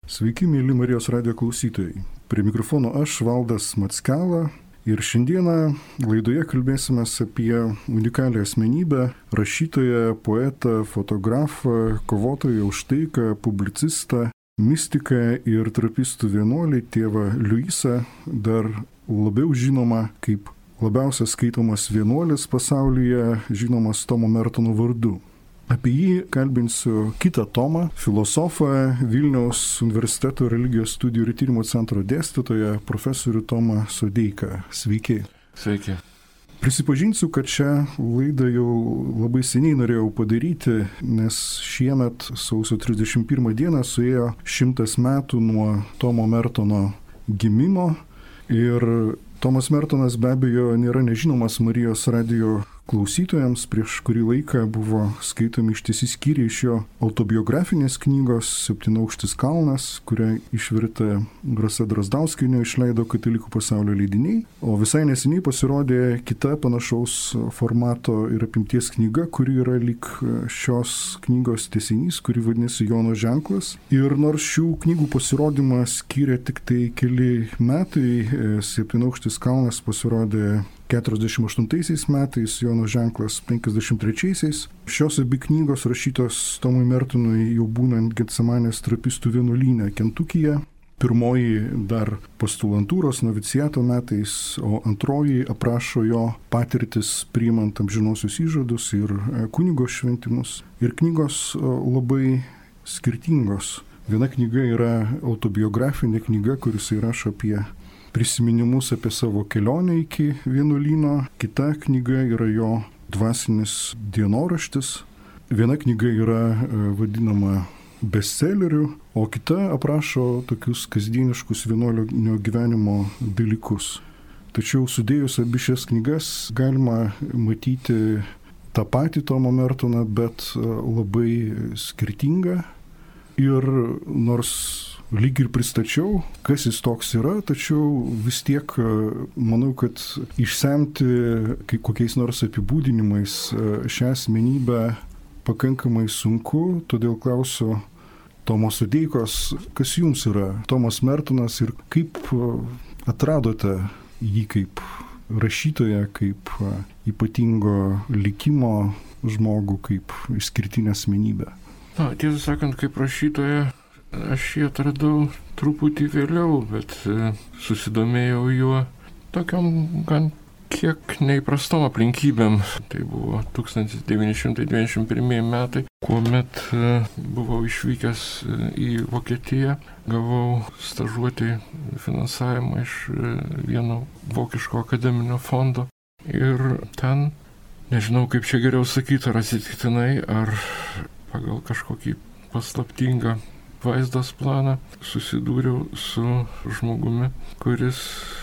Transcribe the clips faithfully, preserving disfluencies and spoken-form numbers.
Sveiki, mėly Marijos radijo klausytojai. Prie mikrofono aš, Valdas Mackela, ir šiandieną laidoje kalbėsime apie unikalią asmenybę, rašytoją, poetą, fotografą, kovotoją už taiką, publicistą, mistiką ir trapistų vienuolį, tėvą Liuisą, dar labiau žinoma kaip labiausiai skaitomas vienuolis pasaulyje, žinomas Tomo Mertono vardu. Apie jį kalbinsiu kitą Tomą, filosofą, Vilniaus universiteto religijos studijų ir tyrimo centro dėstytoją, profesorių Tomą Sodeiką. Sveiki. Sveiki. Prisipažinsiu, kad šią laidą jau labai seniai norėjau padaryti, nes šiemet sausio trisdešimt pirmą dieną suėjo šimtas metų nuo Tomo Mertono gimimo ir Tomas Mertonas be abejo nėra nežinomas Marijos radijo klausytojams. Prieš kurį laiką buvo skaitomi ištisi skyriai iš jo autobiografinės knygos Septynaukštis kalnas, kurią išvertė Rasa Drazdauskienė, išleido Katalikų pasaulio leidiniai. O visai neseniai pasirodė kita panašaus formato ir apimties knyga, kuri yra lyg šios knygos tęsinys, kuri vadinasi Jono ženklas. Ir nors šių knygų pasirodymą skyrė tik tai keli metai, Septynaukštis kalnas pasirodė keturiasdešimt aštuntaisiais metais, Jono ženklas penkiasdešimt trečiaisiais. Šios abi knygos rašytos Tomui Mertonui jau būnant Getsemanės trapistų vienuolyne Kentukyje. Pirmoji dar postulantūros noviciato metais, o antroji aprašo jo patirtis priimant amžinosius įžadus ir kunigo šventimus. Ir knygos labai skirtingos. Viena knyga yra autobiografinė knyga, kuris įrašo apie prisiminimus apie savo kelionę iki vienuolyno. Kita knyga yra jo dvasinis dienoraštis. Viena knyga yra vadinama bestselleriu, o kita aprašo tokius kasdieniškus vienuolinio gyvenimo dalykus. Tačiau sudėjus abi šias knygas galima matyti tą patį Tomą Mertoną, bet labai skirtingą. Ir nors lyg ir pristačiau, kas jis toks yra, tačiau vis tiek manau, kad išsemti kokiais nors apibūdinimais šią asmenybę pakankamai sunku, todėl klausiu Tomo Sodeikos, kas jums yra Tomas Mertonas ir kaip atradote jį kaip rašytoją, kaip ypatingo likimo žmogų, kaip išskirtinę asmenybę. Na, tiesą sakant, kaip rašytoja, aš jį atradau truputį vėliau, bet susidomėjau juo tokiam gan kiek neįprastom aplinkybėm. Tai buvo tūkstantis devyni šimtai devyniasdešimt pirmieji metai, kuomet buvau išvykęs į Vokietiją, gavau stažuotį finansavimą iš vieno vokiško akademinio fondo. Ir ten, nežinau kaip čia geriau sakyti, ar atsitiktinai, ar pagal kažkokį paslaptingą vaizdos planą susidūriau su žmogumi, kuris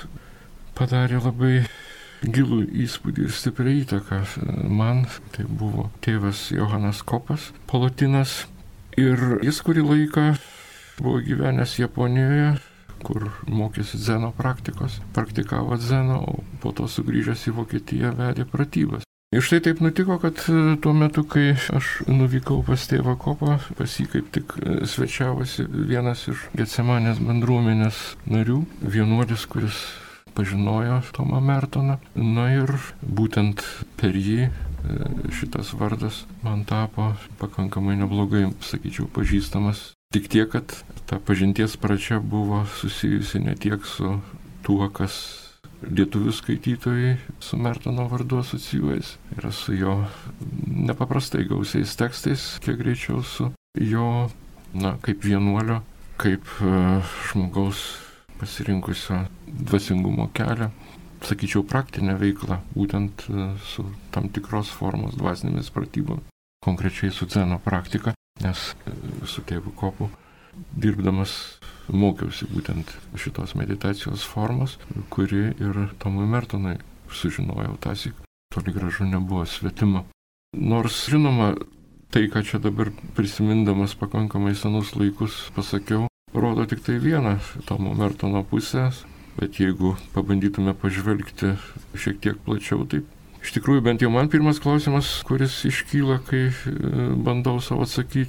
padarė labai gilų įspūdį ir stiprią įtaką man. Tai buvo tėvas Johanas Kopas, palotinas, ir jis kurį laiką buvo gyvenęs Japonijoje, kur mokėsi dzeno praktikos, praktikavo dzeną, o po to sugrįžęs į Vokietiją vedė pratybas. Ir štai taip nutiko, kad tuo metu, kai aš nuvykau pas tėvą Kopą, pas jį kaip tik svečiavosi vienas iš Getsemanės bendruomenės narių, vienuolis, kuris pažinojo Tomą Mertoną. Na ir būtent per jį šitas vardas man tapo pakankamai neblogai, sakyčiau, pažįstamas. Tik tiek, kad ta pažinties pradžia buvo susijusi ne tiek su tuo, kas lietuvių skaitytojai su Mertono vardu asocijuojasi. Yra su jo nepaprastai gausiais tekstais, kiek greičiau su jo, na, kaip vienuolio, kaip uh, žmogaus pasirinkusio dvasingumo kelią, sakyčiau, praktinę veiklą, būtent uh, su tam tikros formos dvasinėmis pratybomis, konkrečiai su dzeno praktika, nes uh, su tėvu Kopu dirbdamas mokiausi būtent šitos meditacijos formos, kuri ir Tomui Mertonui sužinojau tąsyk, toli gražu nebuvo svetima. Nors, žinoma, tai, ką čia dabar prisimindamas pakankamai senus laikus pasakiau, rodo tik tai vieną Tomo Mertono pusę, bet jeigu pabandytume pažvelgti šiek tiek plačiau, tai iš tikrųjų bent jau man pirmas klausimas, kuris iškyla, kai bandau savo atsakyti,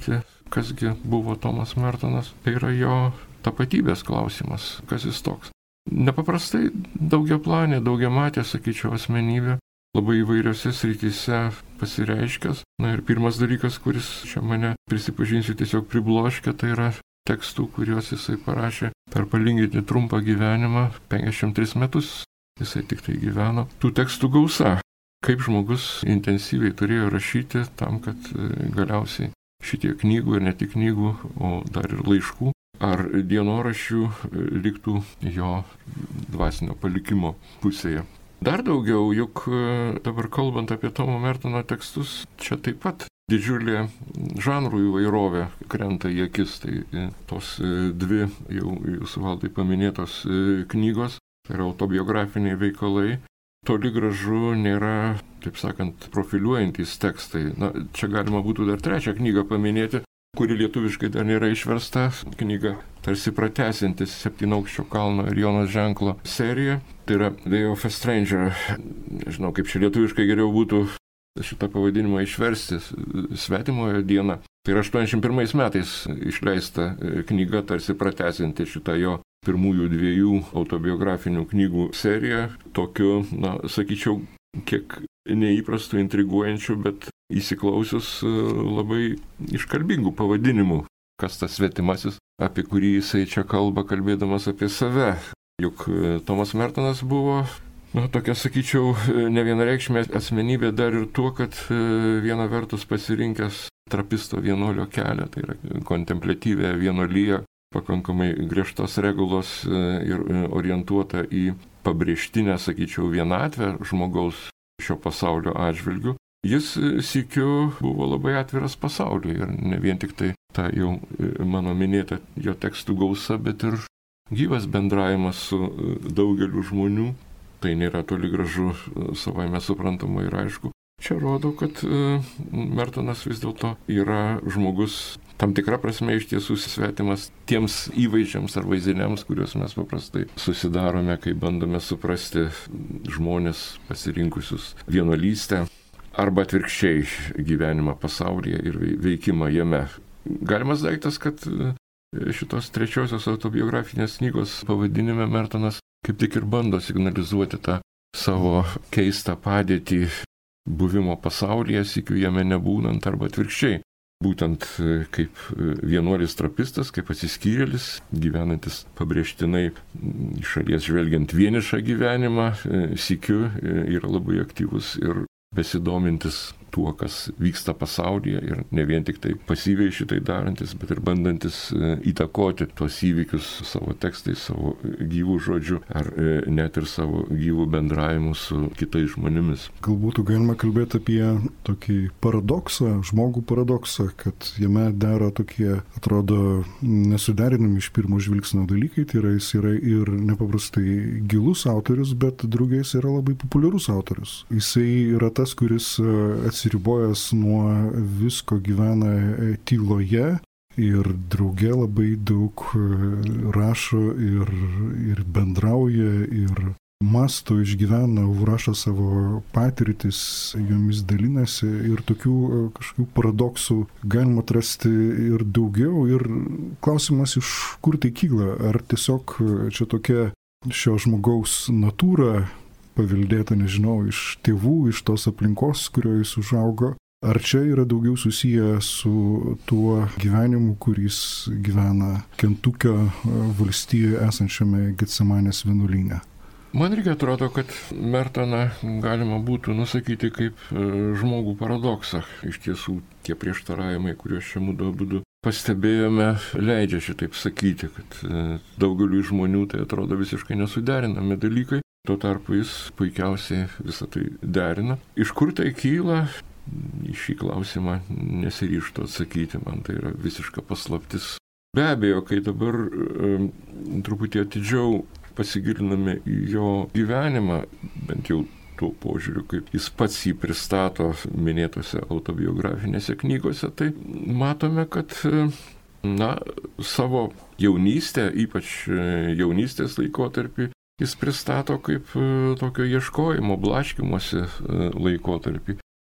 kasgi buvo Tomas Mertonas, tai yra jo tapatybės klausimas, kas jis toks. Nepaprastai daugiaplanė, daugiamatė, sakyčiau, asmenybė, labai įvairiose srityse pasireiškęs. Na ir pirmas dalykas, kuris čia mane, prisipažinsiu, tiesiog pribloškė, tai yra tekstų, kuriuos jisai parašė per palyginti trumpą gyvenimą, penkiasdešimt tris metus jisai tik tai gyveno. Tų tekstų gausa, kaip žmogus intensyviai turėjo rašyti tam, kad galiausiai šitie knygų ir ne tik knygų, o dar ir laiškų ar dienoraščių liktų jo dvasinio palikimo pusėje. Dar daugiau, juk dabar kalbant apie Tomo Mertono tekstus, čia taip pat didžiulė žanrų įvairovė krenta į akis. Tai tos dvi jau jūsų Valdai paminėtos knygos, tai yra autobiografiniai veikalai, toli gražu nėra, taip sakant, profiliuojantys tekstai. Na, čia galima būtų dar trečią knygą paminėti, kuri lietuviškai dar nėra išversta. Knyga tarsi pratęsiantis Septynaukščio kalno ir Jonos ženklo seriją. Tai yra Day of a Stranger. Nežinau, kaip čia lietuviškai geriau būtų šitą pavadinimą išversti. Svetimojo diena. Tai yra aštuoniasdešimt pirmais metais išleista knyga, tarsi pratęsianti šitą jo pirmųjų dviejų autobiografinių knygų seriją. Tokiu, na, sakyčiau, kiek neįprastų, intriguojančių, bet įsiklausius labai iškalbingų pavadinimų. Kas tas svetimasis, apie kurį jisai čia kalba, kalbėdamas apie save. Juk Tomas Mertonas buvo, na, tokia, sakyčiau, nevienareikšmė asmenybė dar ir tuo, kad viena vertus pasirinkęs trapisto vienuolio kelią, tai yra kontempliatyvę vienuoliją, pakankamai griežtos regulos ir orientuota į pabrėžtinę, sakyčiau, vienatvę žmogaus šio pasaulio atžvilgių. Jis sykiu buvo labai atviras pasauliui ir ne vien tik tai ta jau mano minėta jo tekstų gausa, bet ir gyvas bendravimas su daugeliu žmonių. Tai nėra toli gražu savaime suprantama ir aišku. Čia rodo, kad Mertonas vis dėlto yra žmogus tam tikrą prasme iš tiesų svetimas tiems įvaizdžiams ar vaizdiniams, kuriuos mes paprastai susidarome, kai bandome suprasti žmonės pasirinkusius vienuolystę arba atvirkščiai gyvenimą pasaulyje ir veikimą jame. Galimas daiktas, kad šitos trečiosios autobiografinės knygos pavadinime Mertonas kaip tik ir bando signalizuoti tą savo keistą padėtį buvimo pasaulyje, sykiu jame nebūnant arba atvirkščiai. Būtent kaip vienuolis trapistas, kaip atsiskyrėlis, gyvenantis pabrėžtinai iš šalies žvelgiant vienišą gyvenimą, sykiu yra labai aktyvus ir besidomintis tuo, kas vyksta pasaulyje ir ne vien tik tai pasyviai šitai darantis, bet ir bandantis įtakoti tuos įvykius savo tekstais, savo gyvų žodžių ar net ir savo gyvų bendravimų su kitais žmonėmis. Galbūt galima kalbėti apie tokį paradoksą, žmogų paradoksą, kad jame dera tokie, atrodo, nesuderinami iš pirmo žvilgsnio dalykai, tai yra jis yra ir nepaprastai gilus autorius, bet draugais yra labai populiarus autorius. Jisai yra tas, kuris atsiribojęs nuo visko gyvena tyloje ir drauge labai daug rašo ir, ir bendrauja ir mąsto, išgyvena, užrašo savo patirtis, jomis dalinasi ir tokių kažkokių paradoksų galima atrasti ir daugiau. Ir klausimas, iš kur tai kyla? Ar tiesiog čia tokia šio žmogaus natūra paveldėta, nežinau, iš tėvų, iš tos aplinkos, kurioje jis užaugo. Ar čia yra daugiau susiję su tuo gyvenimu, kuris gyvena Kentukio valstijoje esančiame Getsemanės vienuolyne? Man reikia atrodo, kad Mertoną galima būtų nusakyti kaip žmogų paradoksą. Iš tiesų, tie prieštaravimai, kuriuos čia mūdu abudu pastebėjome, leidžia šitaip sakyti, kad daugeliu žmonių tai atrodo visiškai nesuderinami dalykai. Tuo tarpu jis puikiausiai visą tai derina. Iš kur tai kyla? Į šį klausimą nesiryžtu atsakyti, man tai yra visiška paslaptis. Be abejo, kai dabar um, truputį atidžiau pasigiliname į jo gyvenimą, bent jau tuo požiūriu, kaip jis pats jį pristato minėtose autobiografinėse knygose, tai matome, kad na, savo jaunystę, ypač jaunystės laikotarpį, jis pristato kaip tokio ieškojimo, blaškymosi laikotarpį.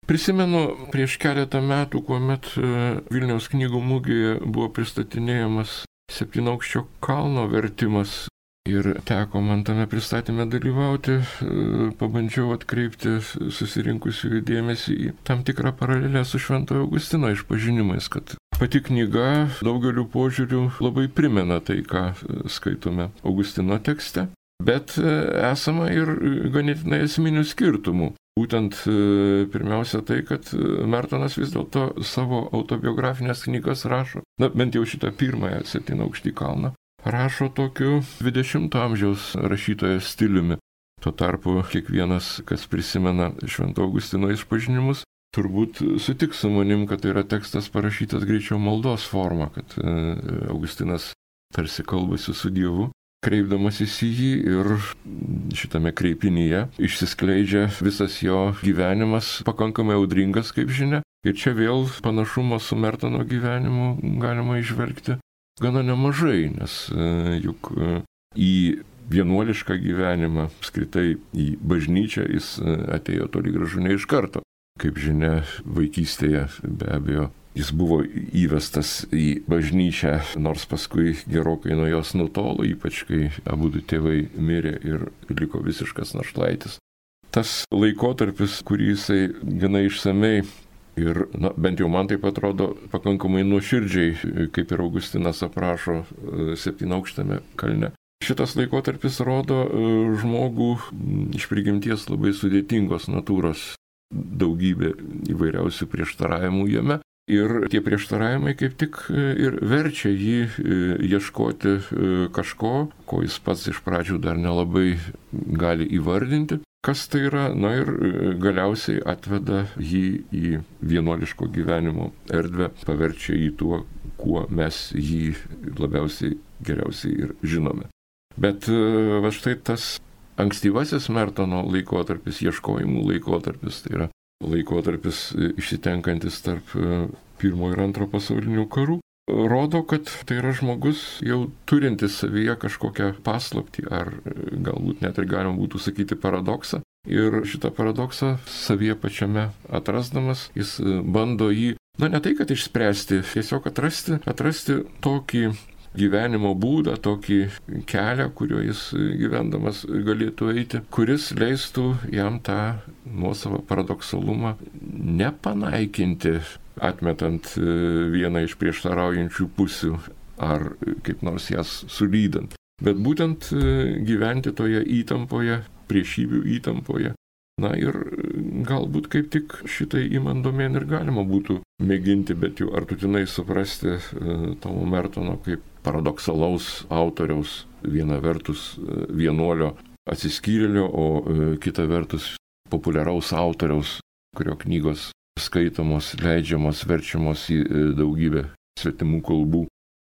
Prisimenu prieš keletą metų, kuomet Vilniaus knygų mugėje buvo pristatinėjamas Septynaukščio kalno vertimas ir teko man tame pristatyme dalyvauti, pabandžiau atkreipti susirinkusiųjų dėmesį į tam tikrą paralelę su Šventojo Augustino išpažinimais, kad pati knyga daugeliu požiūrių labai primena tai, ką skaitome Augustino tekste, bet esama ir ganėtinai esminių skirtumų. Būtent pirmiausia tai, kad Mertonas vis dėlto savo autobiografinės knygas rašo, na bent jau šitą pirmąją Septynaukštį kalną, rašo tokiu dvidešimto amžiaus rašytojo stiliumi. Tuo tarpu kiekvienas, kas prisimena Švento Augustino išpažinimus, turbūt sutiks su manim, kad tai yra tekstas parašytas greičiau maldos forma, kad Augustinas tarsi kalbasi su Dievu, kreipdamasis į jį, ir šitame kreipinyje išsiskleidžia visas jo gyvenimas, pakankamai audringas, kaip žinia. Ir čia vėl panašumo su Mertono gyvenimu galima išvelgti gana nemažai, nes juk į vienuolišką gyvenimą, apskritai į bažnyčią, jis atėjo toli gražu ne iš karto. Kaip žinia, vaikystėje be abejo jis buvo įvestas į bažnyčią, nors paskui gerokai nuo jos nutolo, ypač kai abudu tėvai mirė ir liko visiškas našlaitis. Tas laikotarpis, kurį jisai gana išsamei ir, na, bent jau man taip atrodo, pakankamai nuoširdžiai, kaip ir Augustinas aprašo Septynaukštame kalne. Šitas laikotarpis rodo žmogų iš prigimties labai sudėtingos natūros, daugybė įvairiausių prieštaravimų jame. Ir tie prieštaravimai kaip tik ir verčia jį ieškoti kažko, ko jis pats iš pradžių dar nelabai gali įvardinti. Kas tai yra? Na ir galiausiai atveda jį į vienuoliško gyvenimo erdvę, paverčia jį tuo, kuo mes jį labiausiai geriausiai ir žinome. Bet va štai tas ankstyvasis Mertono laikotarpis, ieškojimų laikotarpis, tai yra laikotarpis išsitenkantis tarp pirmo ir antro pasaulinių karų, rodo, kad tai yra žmogus jau turintis savyje kažkokią paslaptį, ar galbūt net ir galima būtų sakyti paradoksą. Ir šitą paradoksą savyje pačiame atrasdamas, jis bando jį, na ne tai, kad išspręsti, tiesiog atrasti, atrasti tokį gyvenimo būdą, tokį kelią, kuriuo jis gyvendamas galėtų eiti, kuris leistų jam tą nuosavą paradoksalumą nepanaikinti, atmetant vieną iš prieštaraujančių pusių ar kaip nors jas sulydant, bet būtent gyventi toje įtampoje, priešybių įtampoje. Na ir galbūt kaip tik šitai imant domėn ir galima būtų mėginti, bet jau artutinai suprasti Tomo Mertono kaip paradoksalaus autoriaus, viena vertus vienuolio atsiskyrėlio, o kita vertus populiaraus autoriaus, kurio knygos skaitomos, leidžiamos, verčiamos į daugybę svetimų kalbų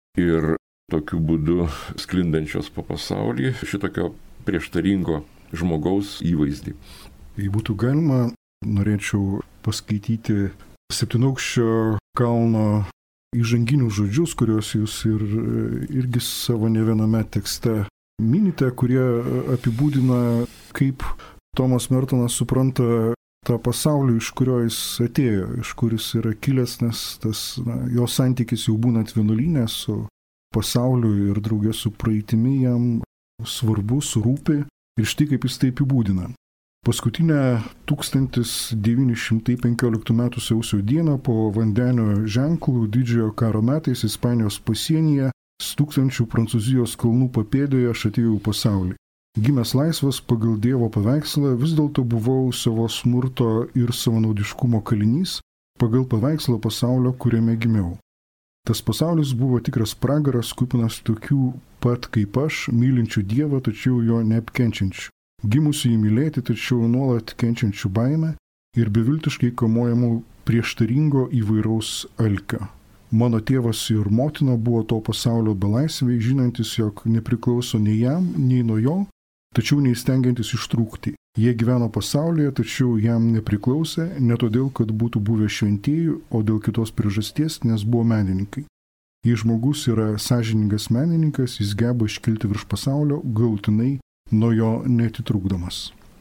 ir tokiu būdu sklindančios po pasaulį šitokio prieštaringo žmogaus įvaizdį. Jei būtų galima, norėčiau paskaityti Septynaukščio kalno įžanginius žodžius, kuriuos jūs ir, irgi savo ne viename tekste minite, kurie apibūdina, kaip Tomas Mertonas supranta tą pasaulį, iš kurio jis atėjo, iš kur jis yra kilęs, nes tas, na, jo santykis jau būnant vienuolyne su pasauliu ir draugė su praeitimi jam svarbus, rūpi, ir štai kaip jis tai apibūdina. Paskutinę tūkstantis devyni šimtai penkioliktų metų sausio dieną po vandenio ženklų didžiojo karo metais Ispanijos pasienyje tūkstančių Prancūzijos kalnų papėdėje aš atėjau į pasaulį. Gimęs laisvas pagal Dievo paveikslą, vis dėlto buvau savo smurto ir savanaudiškumo kalinys pagal paveikslą pasaulio, kuriame gimiau. Tas pasaulis buvo tikras pragaras, kupinas tokių pat kaip aš, mylinčių Dievą, tačiau jo neapkenčiančių. Gimusių jį mylėti, tačiau nuolat kenčiančių baimę ir beviltiškai kamuojamų prieštaringo įvairaus alkio. Mano tėvas ir motina buvo to pasaulio belaisviai, žinantis, jog nepriklauso nei jam, nei nuo jo, tačiau neįstengiantis ištrūkti. Jie gyveno pasaulyje, tačiau jam nepriklausė, ne todėl, kad būtų buvę šventieji, o dėl kitos priežasties, nes buvo menininkai. Jei žmogus yra sąžiningas menininkas, jis geba iškilti virš pasaulio galutinai nuo jo neatitrūkdamas.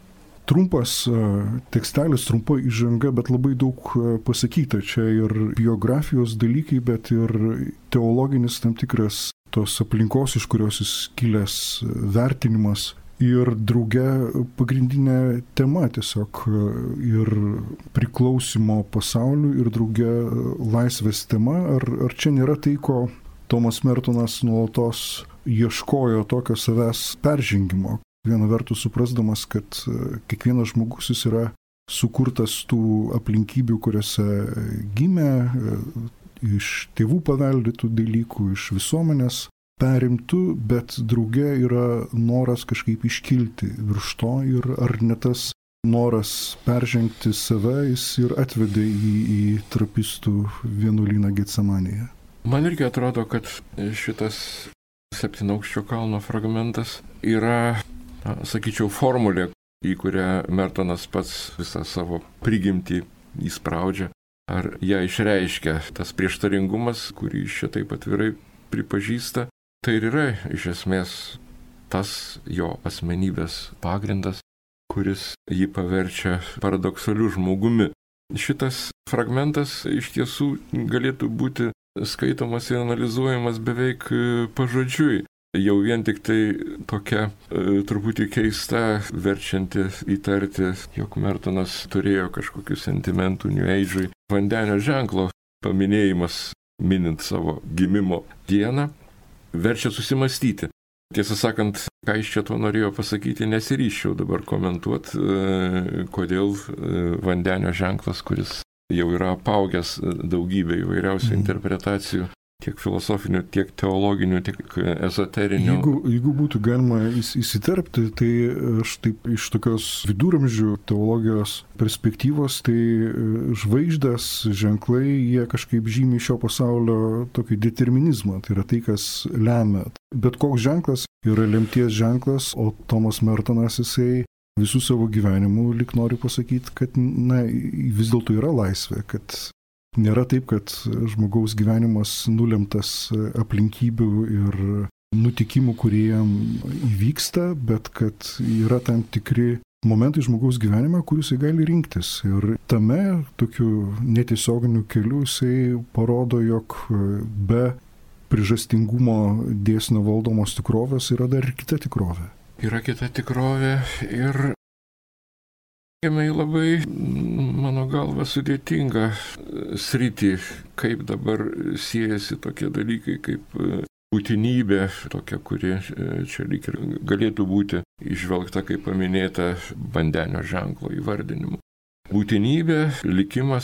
trumpas tekstelis, trumpa įžanga, bet labai daug pasakyta. Čia ir biografijos dalykai, bet ir teologinis tam tikras tos aplinkos, iš kurios jis kilęs vertinimas. Ir drauge pagrindinė tema tiesiog ir priklausimo pasauliu, ir drauge laisvės tema. Ar, ar čia nėra tai, ko Tomas Mertonas nuolatos ieškojo tokio savęs peržengimo? Viena vertus suprasdamas, kad kiekvienas žmogus jis yra sukurtas tų aplinkybių, kuriuose gimė, iš tėvų paveldėtų dalykų, iš visuomenės perimtų, bet drauge yra noras kažkaip iškilti virš to ir ar ne tas noras peržengti save jis ir atvedė į, į trapistų vienuolyną Getsemanėje. Man irgi atrodo, kad šitas Septynaukščio kalno fragmentas yra, na, sakyčiau, formulė, į kurią Mertonas pats visą savo prigimtį įspraudžia, ar ją išreiškia tas prieštaringumas, kurį jis čia taip atvirai pripažįsta. Tai ir yra iš esmės tas jo asmenybės pagrindas, kuris jį paverčia paradoksaliu žmogumi. Šitas fragmentas iš tiesų galėtų būti skaitomas ir analizuojamas beveik pažodžiui. Jau vien tik tai tokia e, truputį keista, verčianti įtarti, jog Mertonas turėjo kažkokių sentimentų New Age'ui. Vandenio ženklo paminėjimas minint savo gimimo dieną verčia susimastyti. Tiesą sakant, ką iš čia to norėjo pasakyti, nesiryščiau dabar komentuoti, e, kodėl e, vandenio ženklas, kuris jau yra apaugęs daugybė įvairiausių mm. interpretacijų, tiek filosofinių, tiek teologinių, tiek ezoterinių. Jeigu, jeigu būtų galima įsiterpti, tai aš taip iš tokios viduramžių teologijos perspektyvos, tai žvaigždės, ženklai, jie kažkaip žymi šio pasaulio tokį determinizmą, tai yra tai, kas lemia. Bet koks ženklas yra lemties ženklas, o Tomas Mertonas jisai visų savo gyvenimų lyg nori pasakyti, kad na, vis dėlto yra laisvė, kad nėra taip, kad žmogaus gyvenimas nulemtas aplinkybių ir nutikimų, kurie jam įvyksta, bet kad yra tam tikri momentai žmogaus gyvenime, kuriuos jis gali rinktis. Ir tame tokiu netiesioginiu keliu jisai parodo, jog be priežastingumo dėsnio valdomos tikrovės yra dar ir kita tikrovė. Yra kita tikrovė ir Ėmė į labai, mano galva, sudėtingą sritį, kaip dabar siejasi tokie dalykai kaip būtinybė, tokia, kuri čia lyg ir galėtų būti išvelgta, kaip paminėta, vandenio ženklo įvardinimu. Būtinybė, likimas,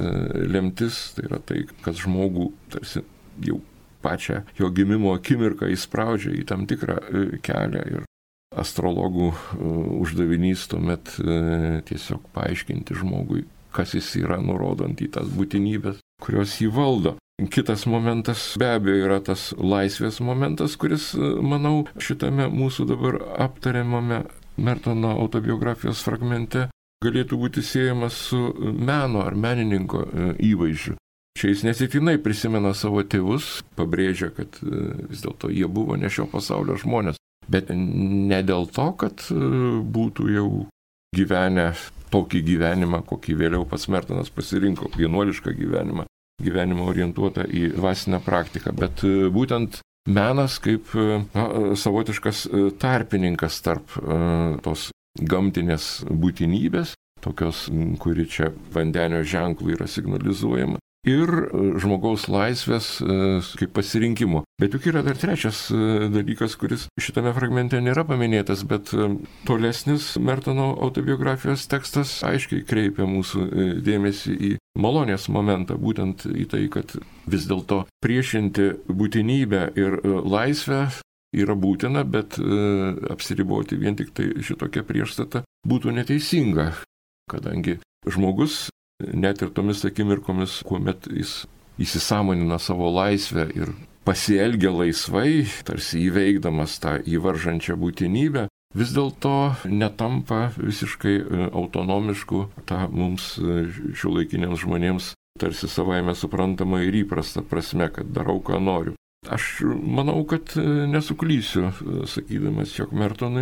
lemtis, tai yra tai, kas žmogų tarsi jau pačią jo gimimo akimirką įspraudžia į tam tikrą kelią ir astrologų uždavinys tuomet tiesiog paaiškinti žmogui, kas jis yra, nurodant į tas būtinybės, kurios jį valdo. Kitas momentas be abejo yra tas laisvės momentas, kuris, manau, šitame mūsų dabar aptariamame Mertono autobiografijos fragmente galėtų būti siejamas su meno ar menininko įvaizdžiu. Čia jis neatsitiktinai prisimena savo tėvus, pabrėžia, kad vis dėlto jie buvo ne šio pasaulio žmonės. Bet ne dėl to, kad būtų jau gyvenę tokį gyvenimą, kokį vėliau pats Mertonas pasirinko, vienuolišką gyvenimą, gyvenimą orientuotą į dvasinę praktiką, bet būtent menas kaip na, savotiškas tarpininkas tarp tos gamtinės būtinybės, tokios, kuri čia vandenio ženklų yra signalizuojama, ir žmogaus laisvės kaip pasirinkimo. Bet juk yra dar trečias dalykas, kuris šitame fragmente nėra paminėtas, bet tolesnis Mertono autobiografijos tekstas aiškiai kreipia mūsų dėmesį į malonės momentą, būtent į tai, kad vis dėlto priešinti būtinybę ir laisvę yra būtina, bet apsiriboti vien tik tai šitokia priešstata būtų neteisinga, kadangi žmogus net ir tomis akimirkomis, kuomet jis įsisąmonina savo laisvę ir pasielgia laisvai, tarsi įveikdamas tą įvaržančią būtinybę, vis dėlto netampa visiškai autonomišku, tą mums šiuolaikiniams žmonėms tarsi savaime suprantama ir įprasta prasme, kad darau, ką noriu. Aš manau, kad nesuklysiu, sakydamas, jog Mertonui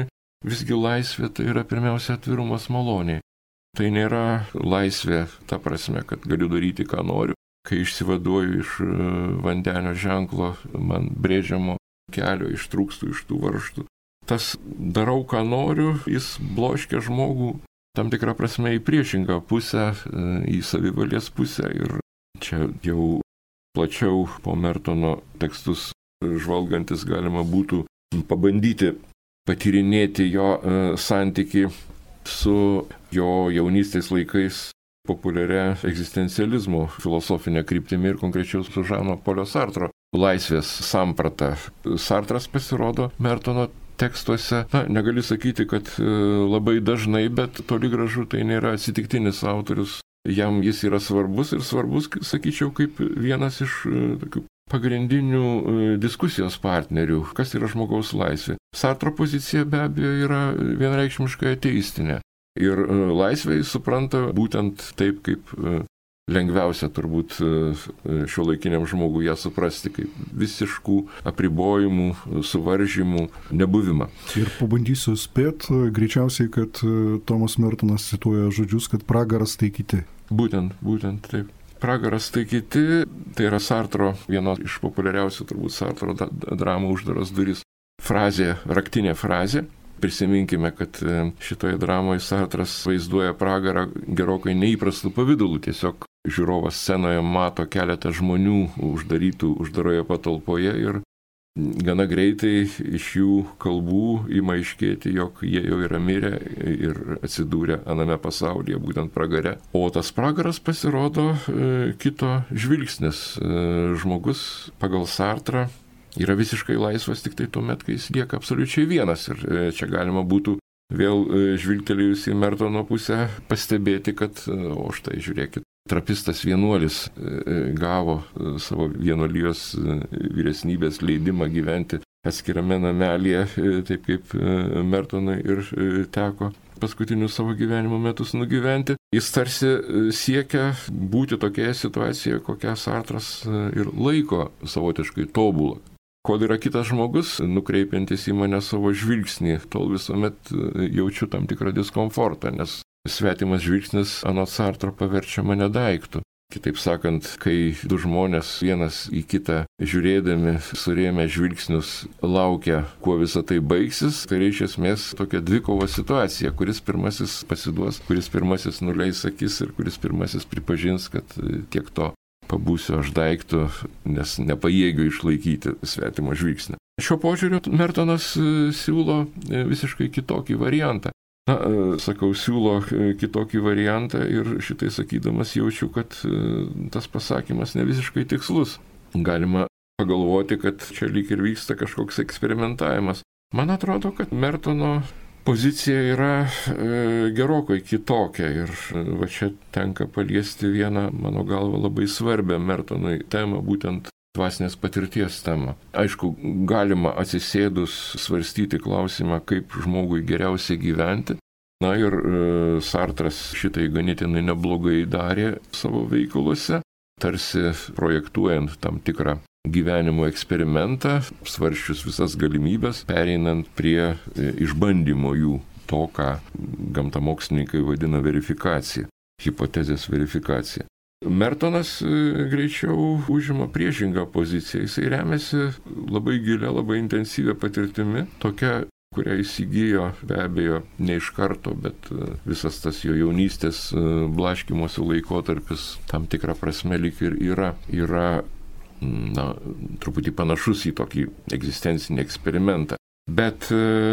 visgi laisvė tai yra pirmiausia atvirumas maloniai. Tai nėra laisvė ta prasme, kad galiu daryti, ką noriu. Kai išsivaduoju iš vandenio ženklo, man brėžiamo kelio, ištrūkstu iš tų varžtų. Tas darau, ką noriu, jis bloškia žmogų tam tikrą prasme į priešingą pusę, į savivalės pusę. Ir čia jau plačiau po Mertono tekstus žvalgantis galima būtų pabandyti patyrinėti jo santykį su jo jaunystės laikais populiaria egzistencializmo filosofinė kryptimi ir konkrečiau su Žano Polio Sartro laisvės samprata. Sartras pasirodo Mertono tekstuose, na, negali sakyti, kad labai dažnai, bet toli gražu tai nėra atsitiktinis autorius. Jam jis yra svarbus ir svarbus, sakyčiau, kaip vienas iš tokių pagrindinių diskusijos partnerių, kas yra žmogaus laisvė. Sartro pozicija be abejo yra vienareikšmiškai ateistinė. Ir laisvę jis supranta būtent taip, kaip lengviausia turbūt šiuolaikiniam žmogui ją suprasti, kaip visiškų apribojimų, suvaržymų nebuvimą. Ir pabandysiu spėt, greičiausiai, kad Tomas Mertonas cituoja žodžius, kad pragaras tai kiti. Būtent, būtent taip. Pragaras tai kiti, tai yra Sartro, viena iš populiariausių turbūt Sartro dramų Uždaros durys frazė, raktinė frazė. Prisiminkime, kad šitoje dramoje Sartras vaizduoja pragarą gerokai neįprastų pavydalų. Tiesiog žiūrovas scenoje mato keletą žmonių uždarytų uždaroje patalpoje ir gana greitai iš jų kalbų ima aiškėti, jog jie jau yra mirę ir atsidūrę aname pasaulyje, būtent pragare. O tas pragaras pasirodo kito žvilgsnis. Žmogus pagal Sartrą yra visiškai laisvas tik tai tuomet, kai jis lieka absoliučiai vienas. Ir čia galima būtų vėl žvilgtelėjus į Mertono pusę pastebėti, kad, o štai žiūrėkit, trapistas vienuolis gavo savo vienuolijos vyresnybės leidimą gyventi atskirame namelėje, taip kaip Mertonui ir teko paskutinius savo gyvenimo metus nugyventi. Jis tarsi siekia būti tokioje situacijoje, kokią Sartras ir laiko savotiškai tobulą. Kol yra kitas žmogus, nukreipiantis į mane savo žvilgsnį, tol visuomet jaučiu tam tikrą diskomfortą, nes svetimas žvilgsnis anot Sartro paverčia mane daiktu. Kitaip sakant, kai du žmonės vienas į kitą žiūrėdami, surėmę žvilgsnius, laukia, kuo visa tai baigsis, tai iš esmės tokia dvikova situacija, kuris pirmasis pasiduos, kuris pirmasis nuleis akis ir kuris pirmasis pripažins, kad tiek to pabūsiu aš daiktų, nes nepajėgiu išlaikyti svetimo žvilgsnį. Šiuo požiūriu Mertonas siūlo visiškai kitokį variantą. Na, sakau, siūlo kitokį variantą ir šitai sakydamas jaučiu, kad tas pasakymas ne visiškai tikslus. Galima pagalvoti, kad čia lyg ir vyksta kažkoks eksperimentavimas. Man atrodo, kad Mertono pozicija yra e, gerokai kitokia ir va čia tenka paliesti vieną, mano galva, labai svarbią Mertonui temą, būtent dvasinės patirties temą. Aišku, galima atsisėdus svarstyti klausimą, kaip žmogui geriausiai gyventi. Na ir e, Sartras šitai ganėtinai neblogai darė savo veikuluose, tarsi projektuojant tam tikrą gyvenimo eksperimentą, svarsčius visas galimybės, pereinant prie išbandymo jų, to, ką gamtamokslininkai vadina verifikacija, hipotezės verifikacija. Mertonas greičiau užima priešingą poziciją, jisai remiasi labai gilia, labai intensyvia patirtimi, tokia, kurią įsigijo be abejo ne iš karto, bet visas tas jo jaunystės blaškymosi laikotarpis tam tikrą prasme lyg ir yra, yra na, truputį panašus į tokį egzistencinį eksperimentą. Bet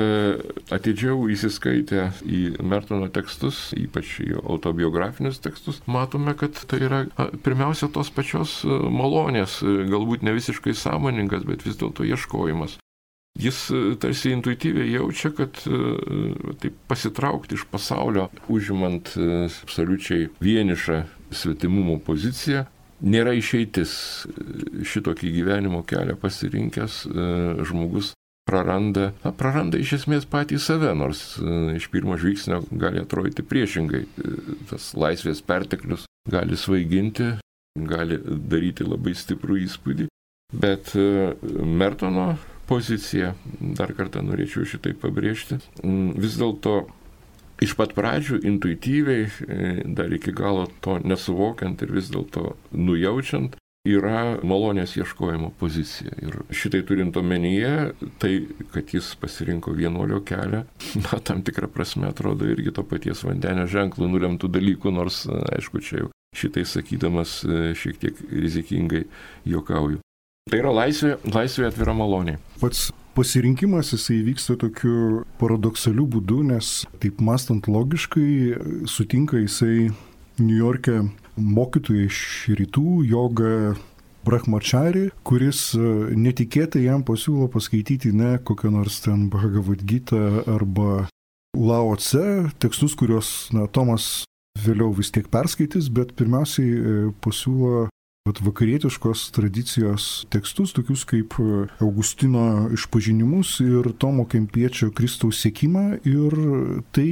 atidžiau įsiskaitę į Mertono tekstus, ypač į autobiografinius tekstus, matome, kad tai yra pirmiausia tos pačios malonės, galbūt ne visiškai sąmoningas, bet vis dėlto ieškojimas. Jis tarsi intuityviai jaučia, kad taip pasitraukti iš pasaulio, užimant absoliučiai vienišą svetimumo poziciją, nėra išeitis. Šitokį gyvenimo kelią pasirinkęs žmogus praranda, na, praranda iš esmės patį save, nors iš pirmo žvilgsnio gali atrodyti priešingai. Tas laisvės perteklius gali svaiginti, gali daryti labai stiprų įspūdį, bet Mertono pozicija, dar kartą norėčiau šitai pabrėžti, vis dėlto iš pat pradžių intuityviai, dar iki galo to nesuvokiant ir vis dėlto nujaučiant, yra malonės ieškojimo pozicija. Ir šitai turint omenyje, tai, kad jis pasirinko vienuolio kelią, na, tam tikrą prasme atrodo irgi to paties vandenio ženklų nulemtų dalykų, nors, aišku, čia jau šitai sakydamas šiek tiek rizikingai juokauju. Tai yra laisvė, laisvė atvira malonė. Pats pasirinkimas jisai vyksta tokiu paradoksaliu būdu, nes taip mąstant logiškai sutinka jisai Niujorke mokytoją iš rytų, jogą Brahmachari, kuris netikėtai jam pasiūlo paskaityti ne kokią nors ten Bhagavad Gita arba Lao Tse tekstus, kuriuos na, Tomas vėliau vis tiek perskaitys, bet pirmiausiai pasiūlo vakarietiškos tradicijos tekstus, tokius kaip Augustino išpažinimus ir Tomo Kempiečio Kristaus sekimą, ir tai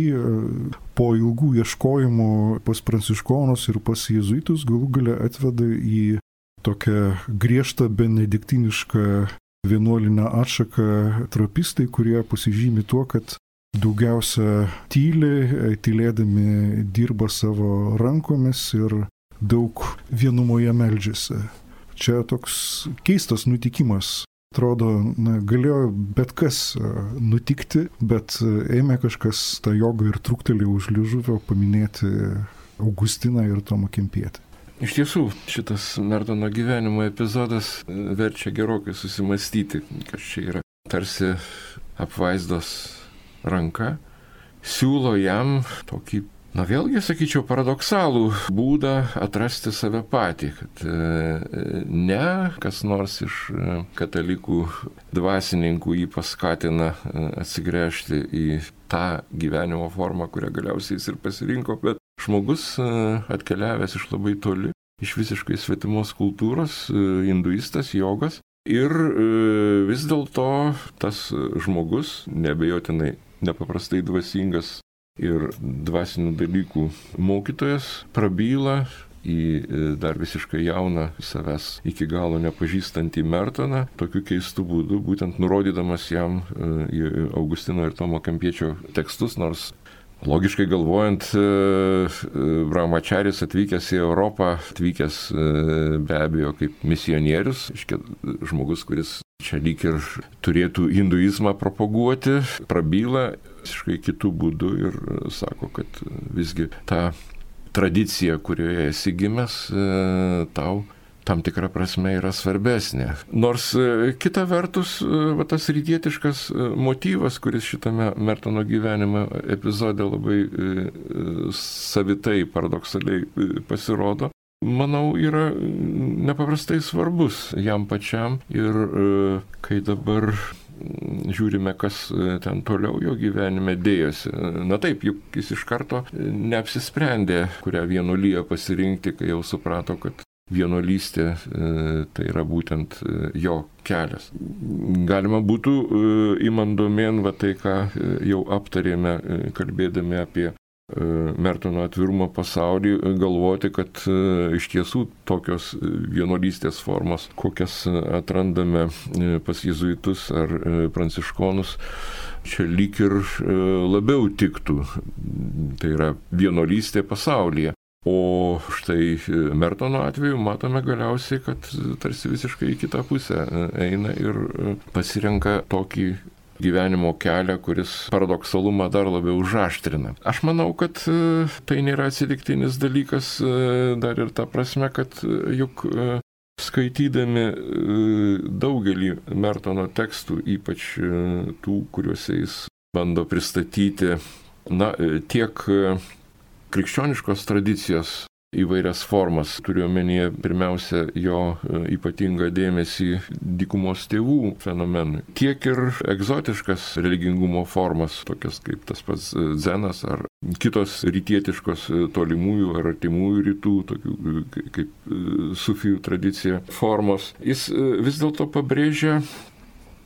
jį po ilgų ieškojimų pas pranciškonus ir pas jėzuitus galų gale atveda į tokią griežtą benediktinišką vienuolinę atšaką trapistai, kurie pasižymi tuo, kad daugiausia tyli, tylėdami dirba savo rankomis ir daug vienumoje meldžiasi. Čia toks keistas nutikimas. Atrodo, na, galėjo bet kas nutikti, bet ėmė kažkas tą jogą ir truktelį už liežuvio paminėti Augustiną ir Tomą Kempietį. Iš tiesų, šitas Mertono gyvenimo epizodas verčia gerokai susimastyti, kas čia yra. Tarsi apvaizdos ranka siūlo jam tokį, na vėlgi, sakyčiau, paradoksalų būdą atrasti save patį, kad ne kas nors iš katalikų dvasininkų jį paskatina atsigręžti į tą gyvenimo formą, kurią galiausiai jis ir pasirinko, bet žmogus atkeliavęs iš labai toli, iš visiškai svetimos kultūros, hinduistas, jogas, ir vis dėlto tas žmogus, neabejotinai nepaprastai dvasingas ir dvasinių dalykų mokytojas, prabyla į dar visiškai jauną, savęs iki galo nepažįstantį Mertoną, tokiu keistu būdu, būtent nurodydamas jam į Augustino ir Tomo Kempiečio tekstus, nors logiškai galvojant, Brahmacharis atvykęs į Europą, atvykęs be abejo kaip misionierius, iškia, žmogus, kuris čia lyg ir turėtų hinduizmą propaguoti, prabyla visiškai kitų būdų ir sako, kad visgi ta tradicija, kurioje esi gimęs, tau tam tikrą prasme yra svarbesnė. Nors kita vertus, va, tas rytietiškas motyvas, kuris šitame Mertono gyvenimo epizode labai savitai, paradoksaliai pasirodo, manau, yra nepaprastai svarbus jam pačiam. Ir kai dabar žiūrime, kas ten toliau jo gyvenime dėjosi. Na taip, juk jis iš karto neapsisprendė, kurią vienuoliją pasirinkti, kai jau suprato, kad vienuolystė tai yra būtent jo kelias. Galima būtų imant domėn va tai, ką jau aptarėme, kalbėdami apie Mertono atvirumo pasaulį, galvoti, kad iš tiesų tokios vienuolystės formos, kokias atrandame pas jėzuitus ar pranciškonus, čia lyg ir labiau tiktų. Tai yra vienuolystė pasaulyje. O štai Mertono atveju matome galiausiai, kad tarsi visiškai į kitą pusę eina ir pasirenka tokį gyvenimo kelią, kuris paradoksalumą dar labiau užaštrina. Aš manau, kad tai nėra atsitiktinis dalykas dar ir ta prasme, kad juk skaitydami daugelį Mertono tekstų, ypač tų, kuriuose jis bando pristatyti, na, tiek krikščioniškos tradicijos įvairias formas, turiu omenyje pirmiausia jo ypatingą dėmesį dykumos tėvų fenomenui, tiek ir egzotiškas religingumo formas, tokias kaip tas pats dzenas ar kitos rytietiškos tolimųjų ar artimųjų rytų, tokių kaip sufijų tradicija formos. Jis vis dėlto pabrėžia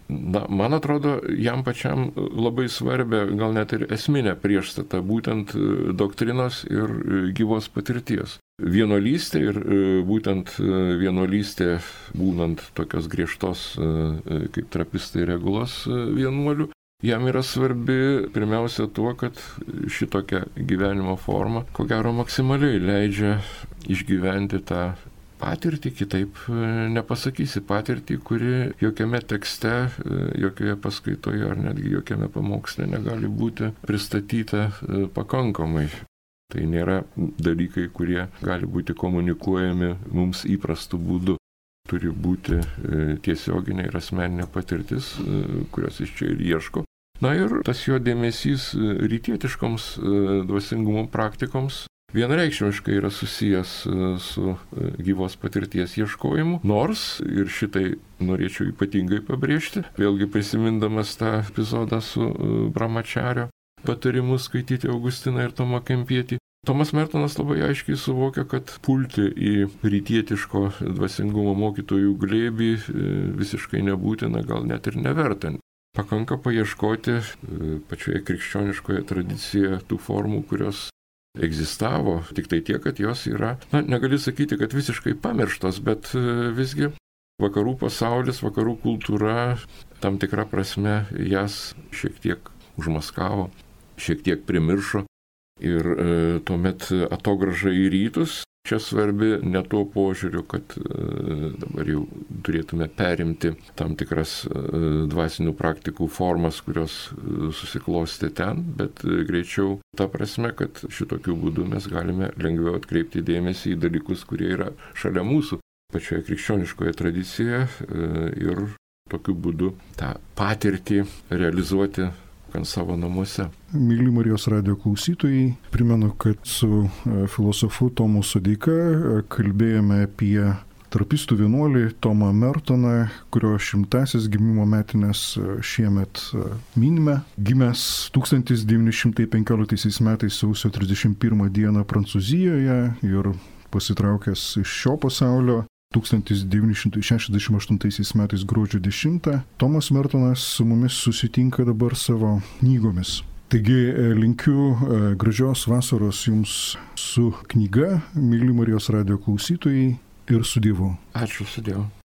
Na, man atrodo, jam pačiam labai svarbia, gal net ir esminė priešstata būtent doktrinos ir gyvos patirties. Vienuolystė ir būtent vienuolystė, būnant tokios griežtos kaip trapistai Regulos vienuolių, jam yra svarbi pirmiausia tuo, kad šitokia gyvenimo forma, ko gero, maksimaliai leidžia išgyventi tą patirtį, kitaip nepasakysi, patirtį, kuri jokiame tekste, jokioje paskaitoje ar netgi jokiame pamoksle negali būti pristatyta pakankamai. Tai nėra dalykai, kurie gali būti komunikuojami mums įprastu būdu. Turi būti tiesioginė ir asmeninė patirtis, kurios iš čia ir ieško. Na ir tas jo dėmesys rytietiškoms dvasingumo praktikoms vienareikšmiškai yra susijęs su gyvos patirties ieškojimu, nors, ir šitai norėčiau ypatingai pabrėžti, vėlgi prisimindamas tą epizodą su Brahmačario patarimu skaityti Augustiną ir Tomą Kempietį, Tomas Mertonas labai aiškiai suvokia, kad pulti į rytietiško dvasingumo mokytojų glėbį visiškai nebūtina, gal net ir neverta. Pakanka paieškoti pačioje krikščioniškoje tradicijoje tų formų, kurios egzistavo, tik tai tiek, kad jos yra, na, negali sakyti, kad visiškai pamirštos, bet visgi vakarų pasaulis, vakarų kultūra tam tikrą prasme jas šiek tiek užmaskavo, šiek tiek primiršo ir e, tuomet atograža į rytus čia svarbi ne tuo požiūriu, kad e, dabar jau turėtume perimti tam tikras e, dvasinių praktikų formas, kurios e, susiklosti ten, bet e, greičiau ta prasme, kad šitokiu būdu mes galime lengviau atkreipti dėmesį į dalykus, kurie yra šalia mūsų pačioje krikščioniškoje tradicijoje e, ir tokiu būdu tą patirtį realizuoti gan savo namuose. Mėly Marijos radijo klausytojai, primenu, kad su filosofu Tomu Sodeika kalbėjome apie trapistų vienuolį Tomą Mertoną, kurio šimtąsias gimimo metinės šiemet minime. Gimęs tūkstantis devyni šimtai penkioliktaisiais metais sausio trisdešimt pirmą dieną Prancūzijoje ir pasitraukęs iš šio pasaulio tūkstantis devyni šimtai šešiasdešimt aštuntaisiais metais gruodžio dešimtą, Tomas Mertonas su mumis susitinka dabar savo knygomis. Taigi linkiu gražios vasaros jums su knyga, mėly Marijos radijo klausytojai, ir su Dievu. Ačiū, su Dievu.